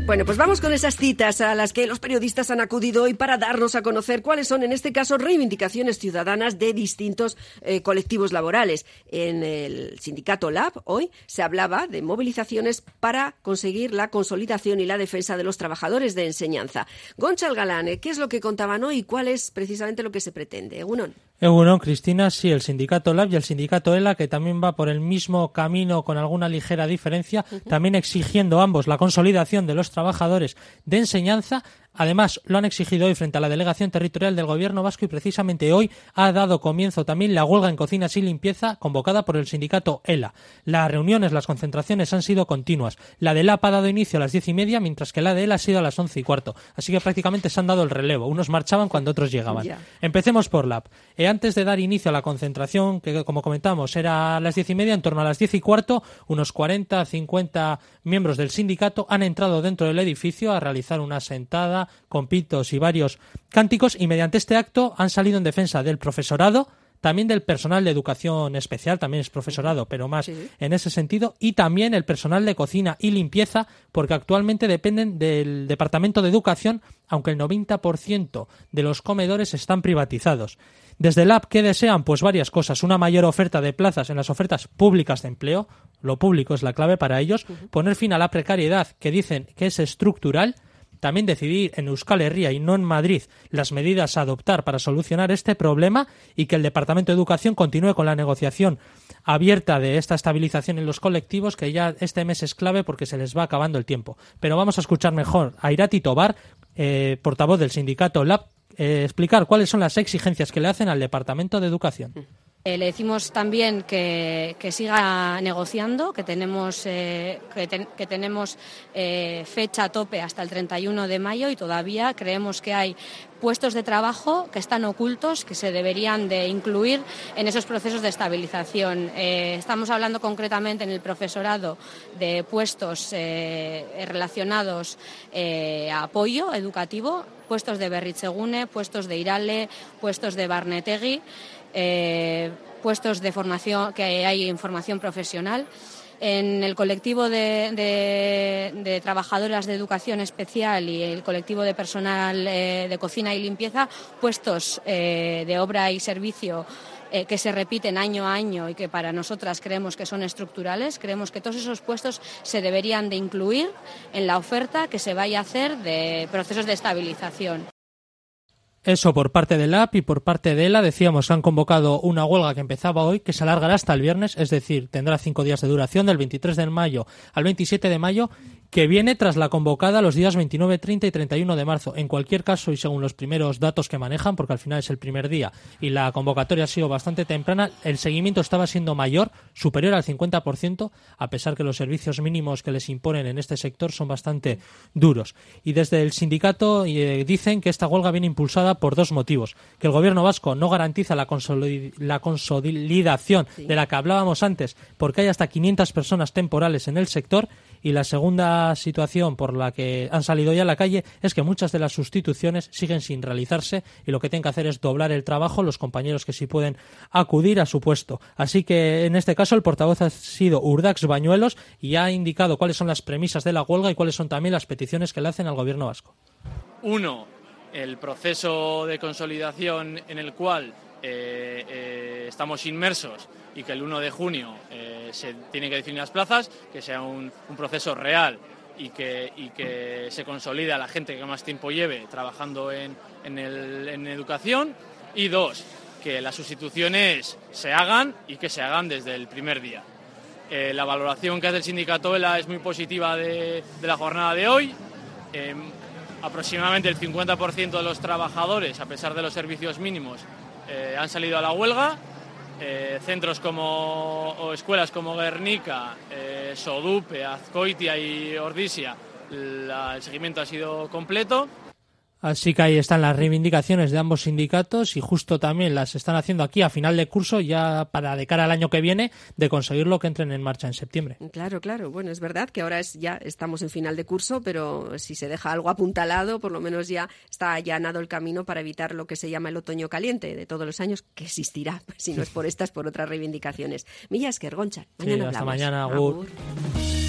Bueno, pues vamos con esas citas a las que los periodistas han acudido hoy para darnos a conocer cuáles son, en este caso, reivindicaciones ciudadanas de distintos colectivos laborales. En el sindicato LAB hoy se hablaba de movilizaciones para conseguir la consolidación y la defensa de los trabajadores de enseñanza. Gonchal Galán, ¿qué es lo que contaban hoy y cuál es precisamente lo que se pretende? Egunon. Egunon, Cristina, sí, el sindicato LAB y el sindicato ELA, que también va por el mismo camino con alguna ligera diferencia, también exigiendo ambos la consolidación de los trabajadores de enseñanza. Además, lo han exigido hoy frente a la Delegación Territorial del Gobierno Vasco y precisamente hoy ha dado comienzo también la huelga en cocinas y limpieza convocada por el sindicato ELA. Las reuniones, las concentraciones han sido continuas. La de LAB ha dado inicio a las 10:30, mientras que la de ELA ha sido a las 11:15. Así que prácticamente se han dado el relevo. Unos marchaban cuando otros llegaban. Empecemos por LAB. Antes de dar inicio a la concentración, que como comentamos era a las 10:30, en torno a las 10:15, unos 40-50 miembros del sindicato han entrado dentro del edificio a realizar una sentada con pitos y varios cánticos, y mediante este acto han salido en defensa del profesorado, también del personal de educación especial, también es profesorado, pero más en ese sentido, y también el personal de cocina y limpieza, porque actualmente dependen del Departamento de Educación, aunque el 90% de los comedores están privatizados. Desde LAB, ¿qué desean? Pues varias cosas. Una mayor oferta de plazas en las ofertas públicas de empleo, lo público es la clave para ellos, poner fin a la precariedad, que dicen que es estructural. También decidir en Euskal Herria y no en Madrid las medidas a adoptar para solucionar este problema, y que el Departamento de Educación continúe con la negociación abierta de esta estabilización en los colectivos, que ya este mes es clave porque se les va acabando el tiempo. Pero vamos a escuchar mejor a Irati Tobar, portavoz del sindicato LAB, explicar cuáles son las exigencias que le hacen al Departamento de Educación. Le decimos también que siga negociando, que tenemos fecha tope hasta el 31 de mayo y todavía creemos que hay puestos de trabajo que están ocultos, que se deberían de incluir en esos procesos de estabilización. Estamos hablando concretamente en el profesorado de puestos relacionados a apoyo educativo, puestos de Berritzegune, puestos de Irale, puestos de Barnetegi, puestos de formación, que hay en formación profesional. En el colectivo de trabajadoras de educación especial y el colectivo de personal de cocina y limpieza, puestos de obra y servicio que se repiten año a año y que para nosotras creemos que son estructurales. Creemos que todos esos puestos se deberían de incluir en la oferta que se vaya a hacer de procesos de estabilización. Eso por parte de LAB, y por parte de ELA decíamos que han convocado una huelga que empezaba hoy, que se alargará hasta el viernes, es decir, tendrá 5 días de duración, del 23 de mayo al 27 de mayo, que viene tras la convocada los días 29, 30 y 31 de marzo. En cualquier caso, y según los primeros datos que manejan, porque al final es el primer día y la convocatoria ha sido bastante temprana, el seguimiento estaba siendo mayor, superior al 50%, a pesar que los servicios mínimos que les imponen en este sector son bastante duros. Y desde el sindicato dicen que esta huelga viene impulsada por dos motivos: que el gobierno vasco no garantiza la consolidación de la que hablábamos antes, porque hay hasta 500 personas temporales en el sector, y la segunda situación por la que han salido ya a la calle es que muchas de las sustituciones siguen sin realizarse, y lo que tienen que hacer es doblar el trabajo los compañeros que sí pueden acudir a su puesto. Así que en este caso el portavoz ha sido Urdax Bañuelos y ha indicado cuáles son las premisas de la huelga y cuáles son también las peticiones que le hacen al gobierno vasco. 1. El proceso de consolidación en el cual estamos inmersos y que el 1 de junio se tienen que definir las plazas, que sea un proceso real y que se consolide a la gente que más tiempo lleve trabajando en educación. Y 2, que las sustituciones se hagan y que se hagan desde el primer día. La valoración que hace el sindicato ELA es muy positiva de la jornada de hoy. Aproximadamente el 50% de los trabajadores, a pesar de los servicios mínimos, han salido a la huelga. Centros o escuelas como Guernica, Sodupe, Azkoitia y Ordizia, el seguimiento ha sido completo. Así que ahí están las reivindicaciones de ambos sindicatos, y justo también las están haciendo aquí a final de curso, ya para de cara al año que viene, de conseguirlo que entren en marcha en septiembre. Claro. Bueno, es verdad que ahora ya estamos en final de curso, pero si se deja algo apuntalado, por lo menos ya está allanado el camino para evitar lo que se llama el otoño caliente de todos los años, que existirá, si no es por estas, por otras reivindicaciones. Mila esker, Gonchal. Mañana hablamos. Hasta mañana, agur.